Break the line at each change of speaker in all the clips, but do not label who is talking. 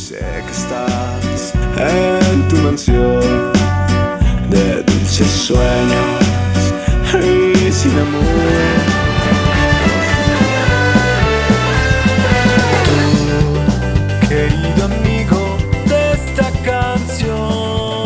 Sé que estás en tu mansión de dulces sueños y sin amor. Tú, querido amigo de esta canción,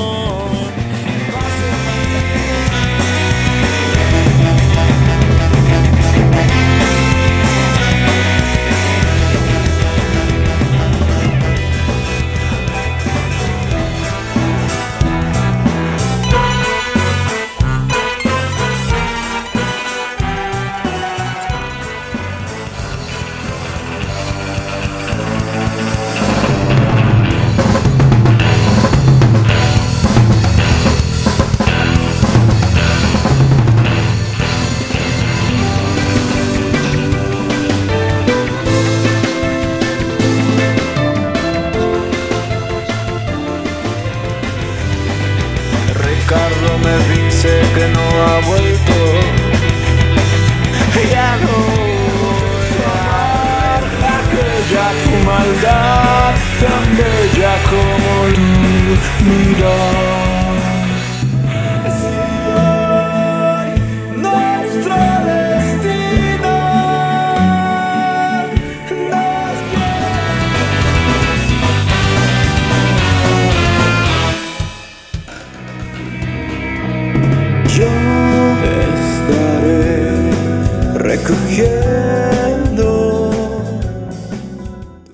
Ricardo me dice que no ha vuelto. Ya no voy a amar aquella tu maldad tan bella como tu mirar.